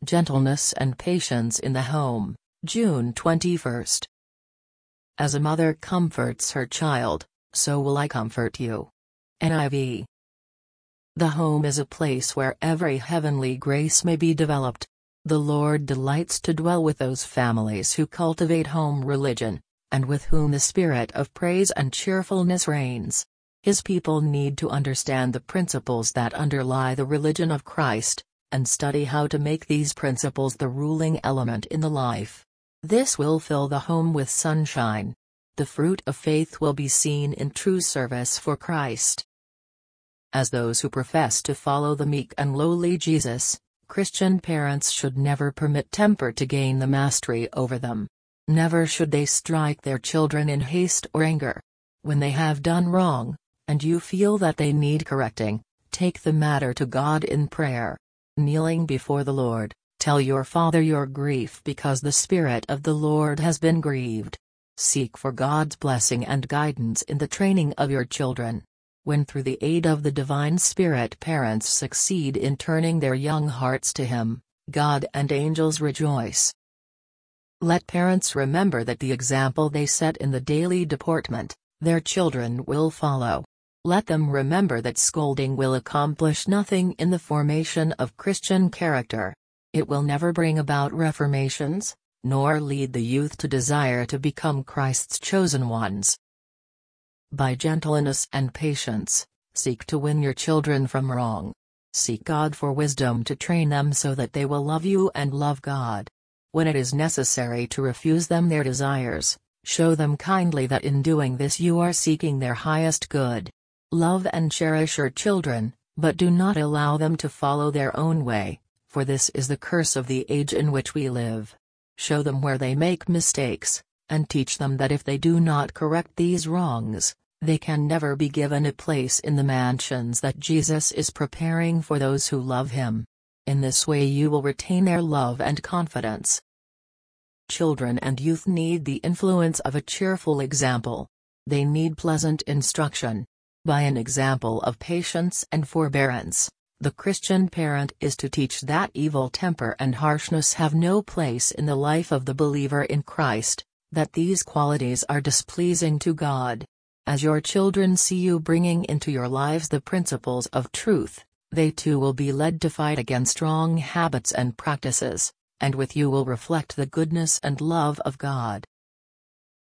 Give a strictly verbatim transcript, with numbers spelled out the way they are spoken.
Gentleness and Patience in the Home, June twenty-first. As a mother comforts her child, so will I comfort you. N I V. The home is a place where every heavenly grace may be developed. The Lord delights to dwell with those families who cultivate home religion, and with whom the spirit of praise and cheerfulness reigns. His people need to understand the principles that underlie the religion of Christ, and study how to make these principles the ruling element in the life. This will fill the home with sunshine. The fruit of faith will be seen in true service for Christ. As those who profess to follow the meek and lowly Jesus, Christian parents should never permit temper to gain the mastery over them. Never should they strike their children in haste or anger. When they have done wrong, and you feel that they need correcting, take the matter to God in prayer. Kneeling before the Lord, tell your Father your grief because the Spirit of the Lord has been grieved. Seek for God's blessing and guidance in the training of your children. When through the aid of the Divine Spirit parents succeed in turning their young hearts to Him, God and angels rejoice. Let parents remember that the example they set in the daily deportment, their children will follow. Let them remember that scolding will accomplish nothing in the formation of Christian character. It will never bring about reformations, nor lead the youth to desire to become Christ's chosen ones. By gentleness and patience, seek to win your children from wrong. Seek God for wisdom to train them so that they will love you and love God. When it is necessary to refuse them their desires, show them kindly that in doing this you are seeking their highest good. Love and cherish your children, but do not allow them to follow their own way, for this is the curse of the age in which we live. Show them where they make mistakes, and teach them that if they do not correct these wrongs, they can never be given a place in the mansions that Jesus is preparing for those who love Him. In this way you will retain their love and confidence. Children and youth need the influence of a cheerful example. They need pleasant instruction. By an example of patience and forbearance, the Christian parent is to teach that evil temper and harshness have no place in the life of the believer in Christ, that these qualities are displeasing to God. As your children see you bringing into your lives the principles of truth, they too will be led to fight against wrong habits and practices, and with you will reflect the goodness and love of God.